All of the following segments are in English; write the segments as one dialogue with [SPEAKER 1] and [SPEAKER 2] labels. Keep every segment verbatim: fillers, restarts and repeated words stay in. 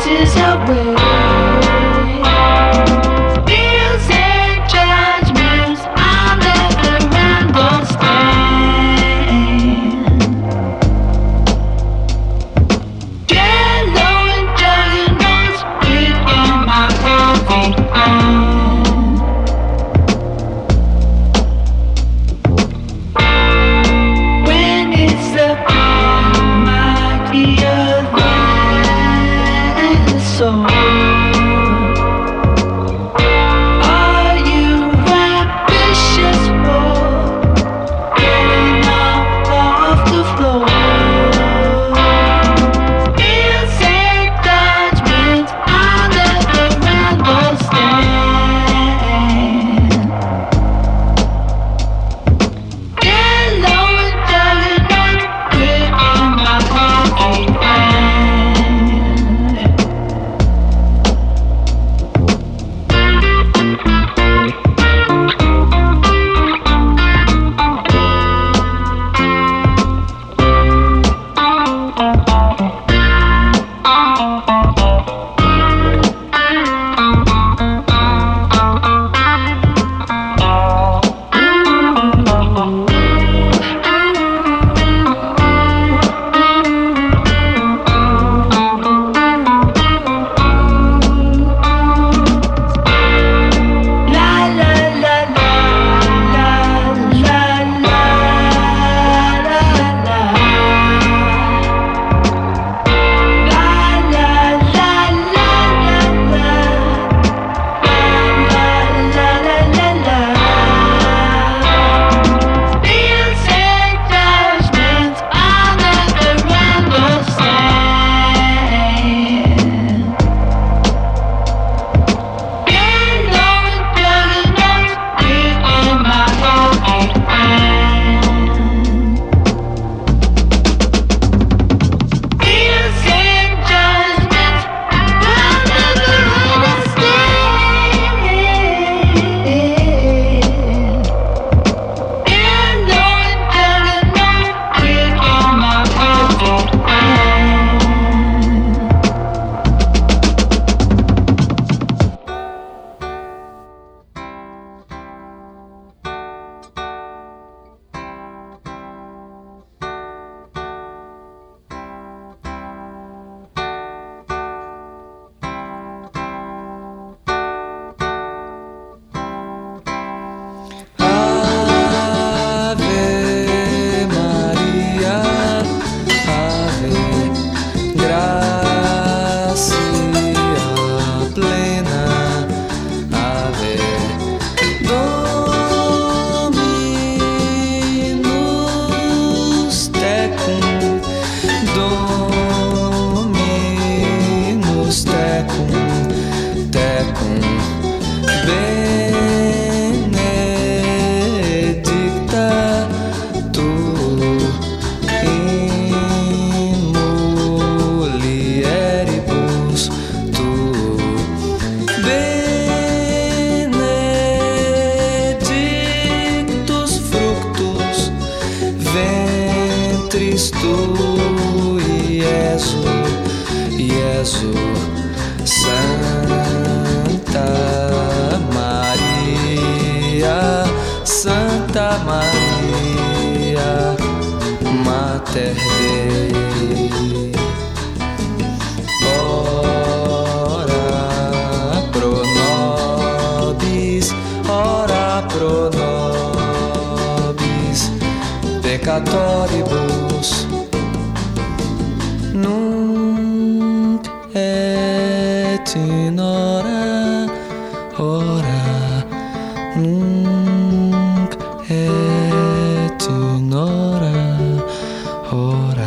[SPEAKER 1] peccatoribus nunc et in hora hora nunc et in hora hora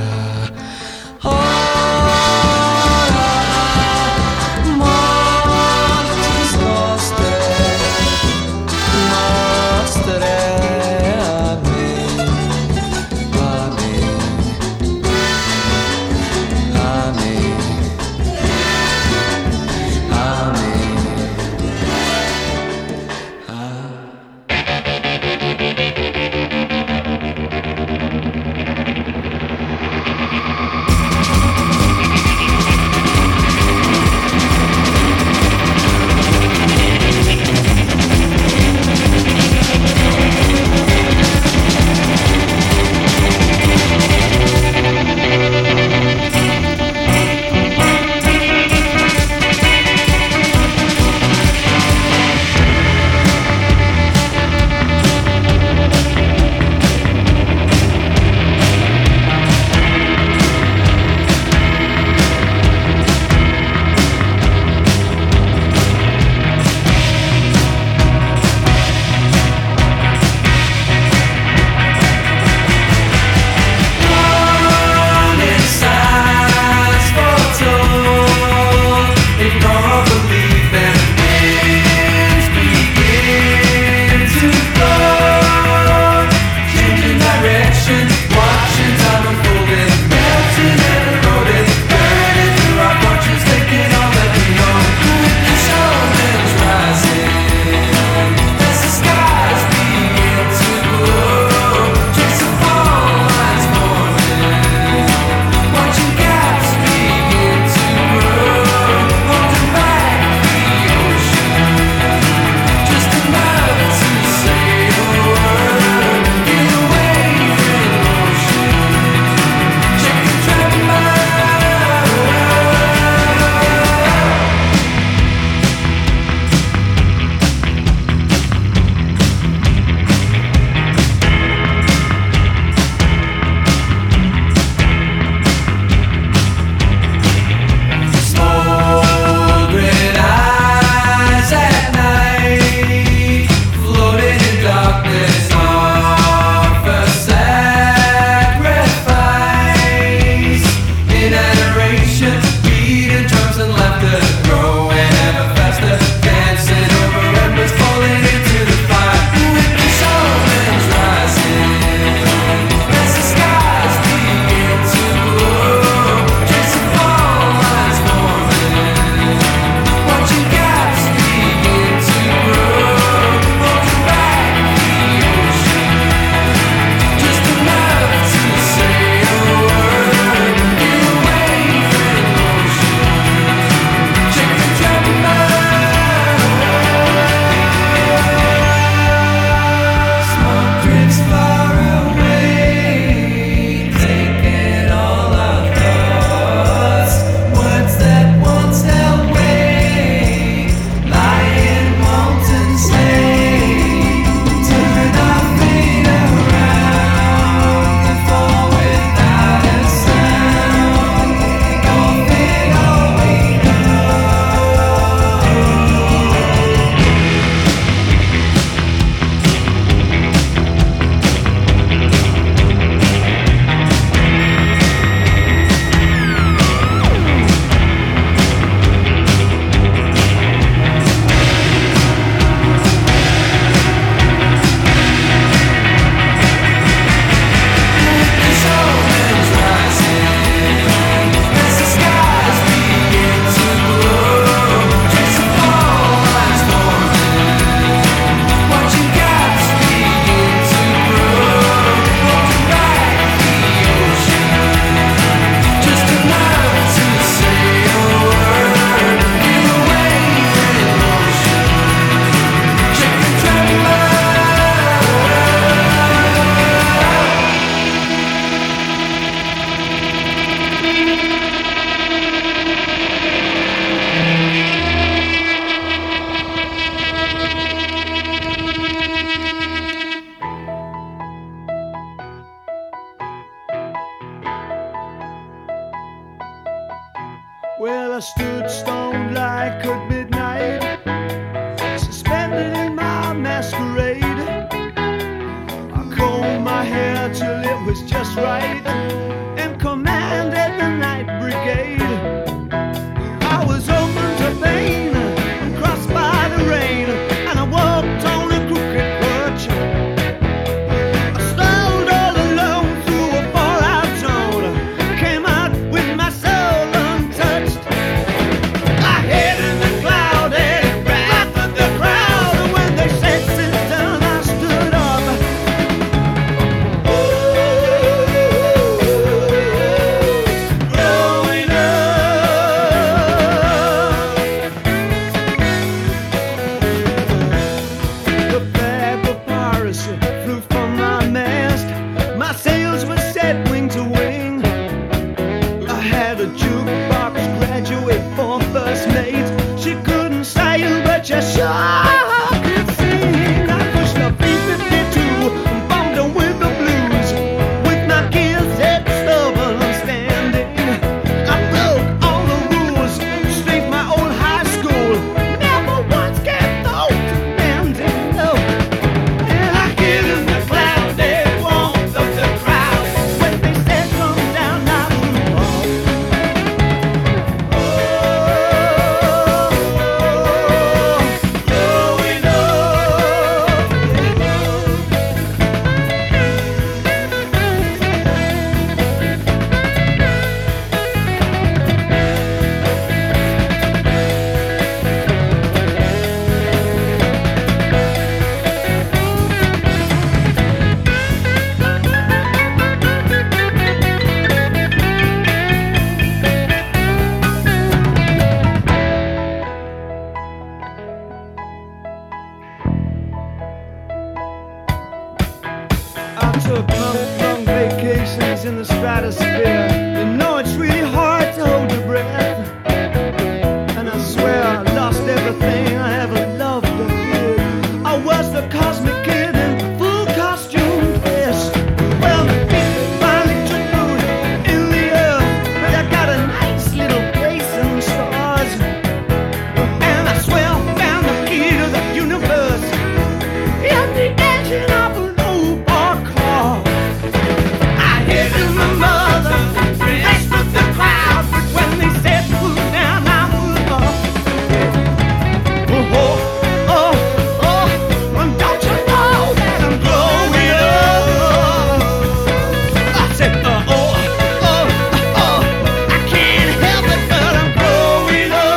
[SPEAKER 2] stratosphere. You know it's really hard to hold your breath. And I swear I lost everything I ever loved or feared. I was the cosmic kid in full costume, yes. Well, the people finally took root in the earth. But I got a nice little place in the stars. And I swear I found the key to the universe in the engine of a low-bar car. I hid in my mother, raced with the crowd, but when they said move down, I moved up. Oh, oh, oh, oh, and don't you know that I'm growing up? I said, uh, oh, oh, oh, I can't help it, but I'm growing up.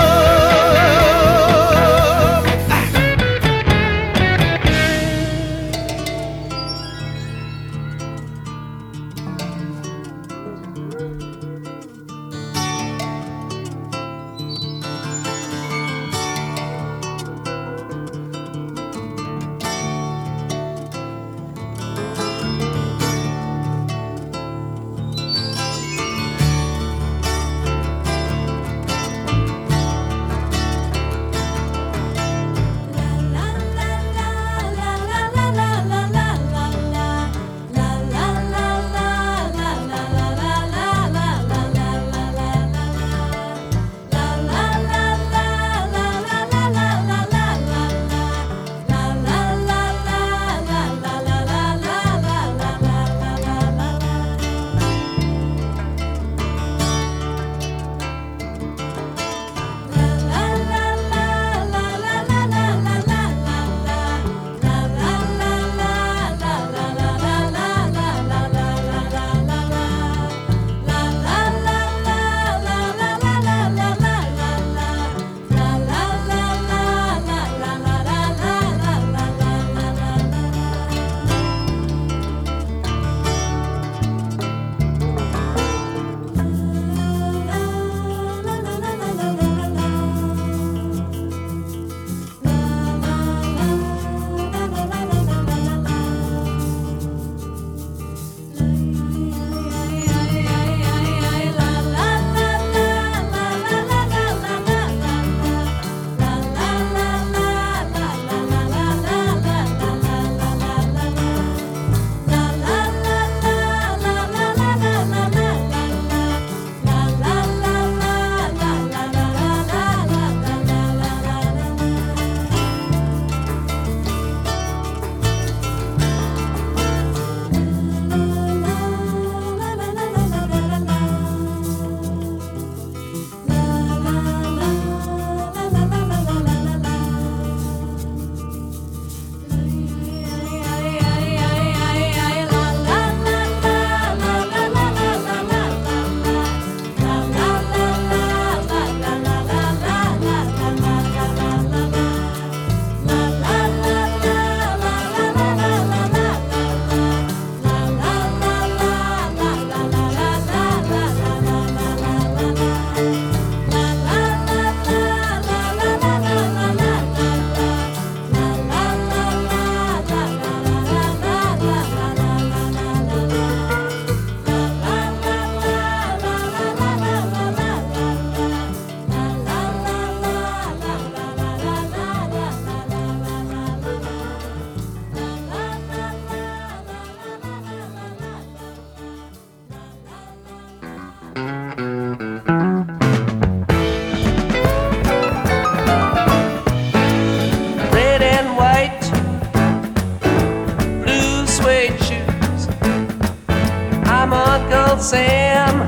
[SPEAKER 1] Sam,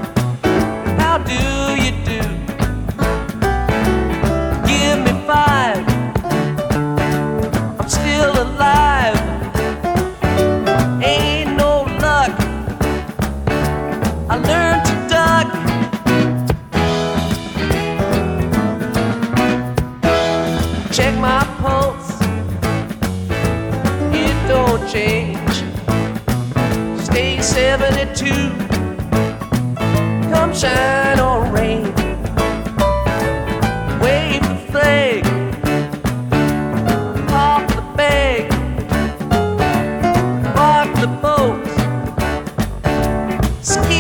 [SPEAKER 1] how do you do? Give me five, I'm still alive. Ain't no luck, I learned to duck. Check my pulse, it don't change. Stay seventy-two, come shine or rain. Wave the flag, pop the bag, park the boat, ski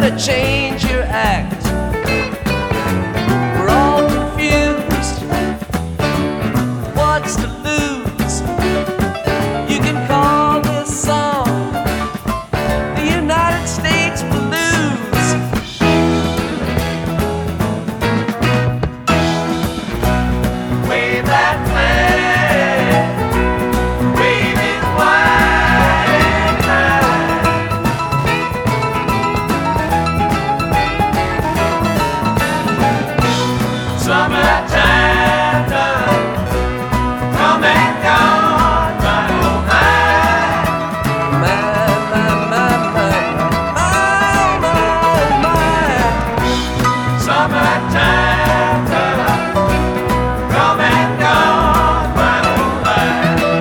[SPEAKER 1] better change your act. We're all confused. What's to lose? You can call this song the United States Blues. Wave that flag, wave it wide and high. Summertime done, come and gone, my oh my. My, my, my, my, my, my, my. Summertime done, come and gone, my oh my.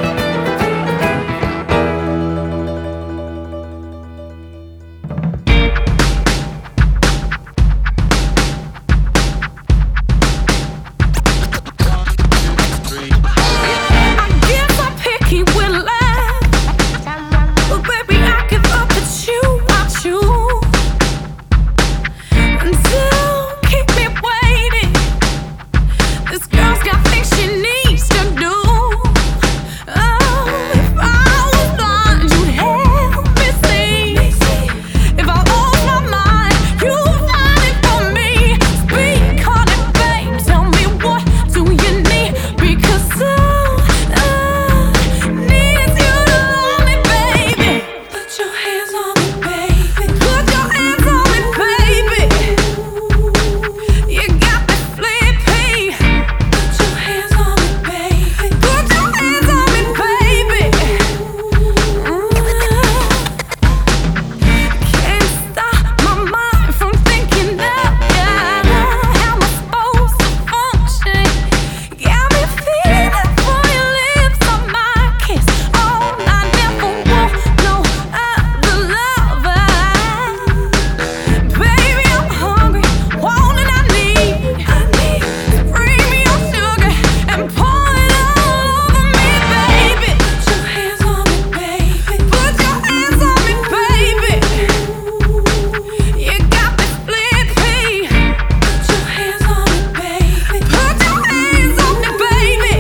[SPEAKER 3] I guess I'm picky with life, but baby I give up at you, I choose. And don't keep me waiting. This girl's got things she needs to do. Oh, if I was blind, you'd help me see. If I lost my mind, you'd find it for me. Speak on it, babe. Tell me what do you need? Because all I need is you to love me, baby. Put your hands on me, baby. Put your hands on me, baby. You got me flippy. Put your hands on me, baby. Put your hands on me, baby. Can't stop my mind from thinking that, yeah, how am I supposed to function? Got me feeling for your lips on my kiss. Oh, I never want no other lover. Baby, I'm hungry, want and I need. I need to bring me your sugar and pour it all over me, baby. Put your hands on me, baby. Put your hands on me, baby. You got me flippy. Put your hands on me, baby. Put your hands on me, baby.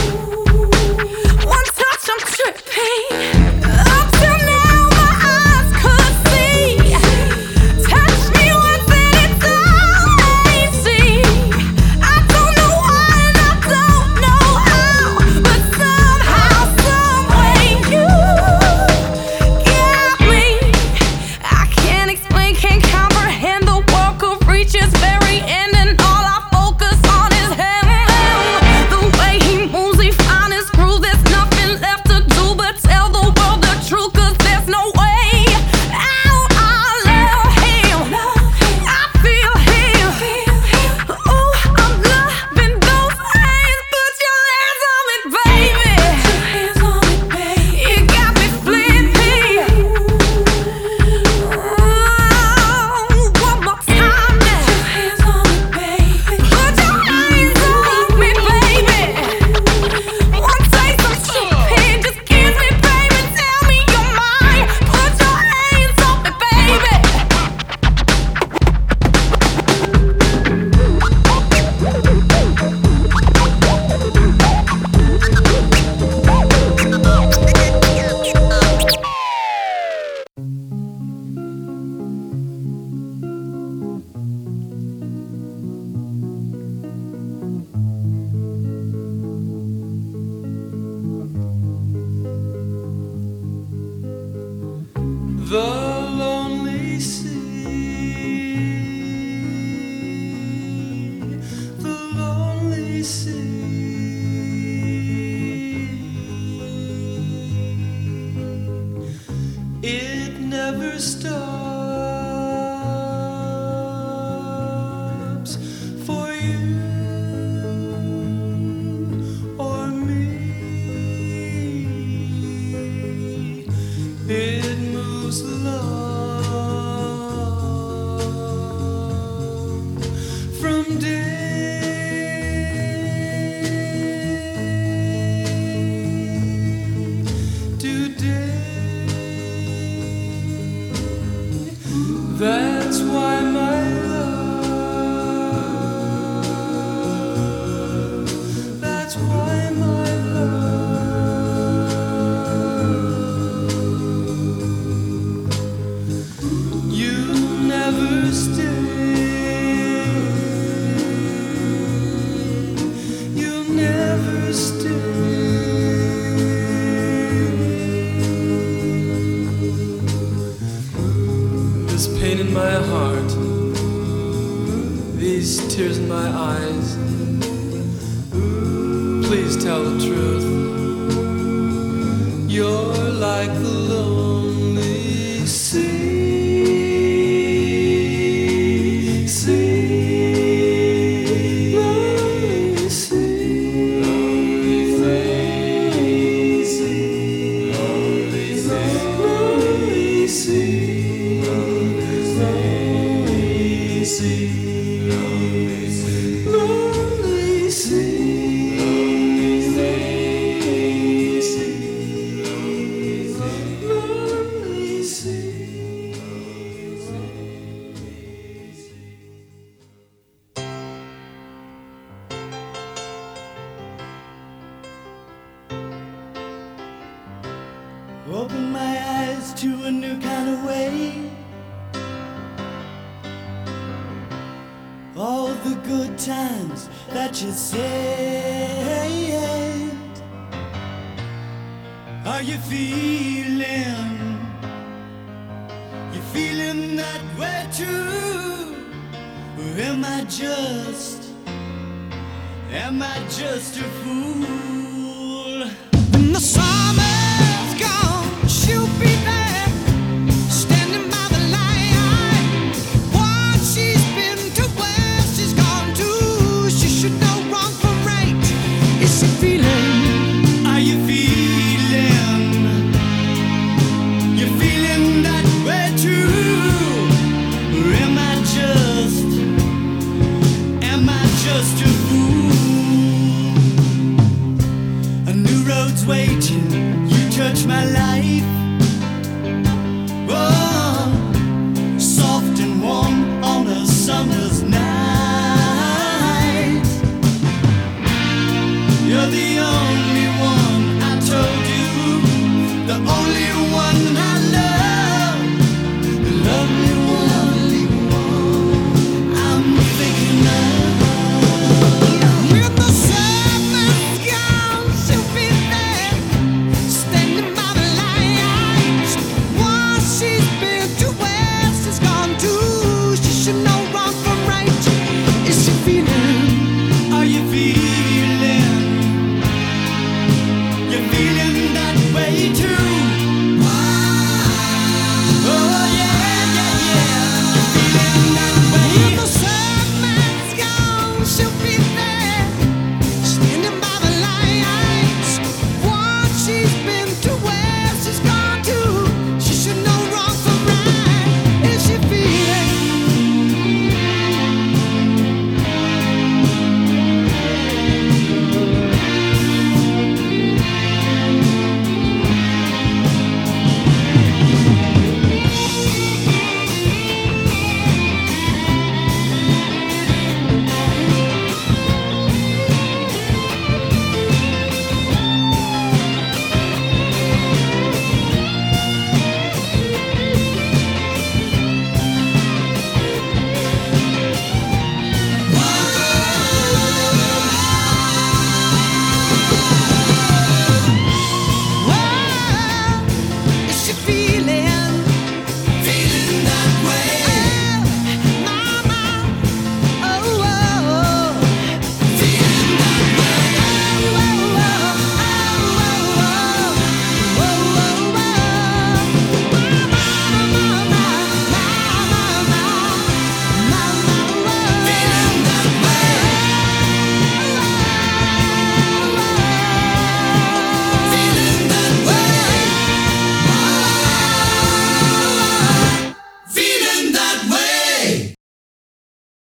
[SPEAKER 3] One touch, I'm tripping. Up till now, my eyes could see. Touch me once and it's all easy. I don't know why and I don't know how, but somehow, someway you got me. I can't explain, can't comprehend. The world could reach its very end, and all I focus on is him. The way he moves, he finds his groove. There's nothing left to do but tell the world the truth, 'cause there's no way out. I love him, I feel him. Ooh, I'm loving those hands. Put your hands on me, baby. Put your hands on me, baby. You got me flippy. One more time now. Put your hands on me, baby. Put your hands on me, baby. One taste of champagne just kiss me, baby. Tell me you're mine. Put your hands on me, baby.
[SPEAKER 1] The lonely sea, the lonely sea. It never stops for you or me. It moves along from day to day. That's That's why my love, that's why my love, you never stay, you never stay. This pain in my heart, these tears in my eyes, please tell the truth. You're like the lonely sea, sea, lonely sea, lonely sea, lonely sea, lonely sea.
[SPEAKER 2] Open my eyes to a new kind of way. All the good times that you said. Are you feeling? You feeling that way too? Or am I just, am I just a fool? In the summer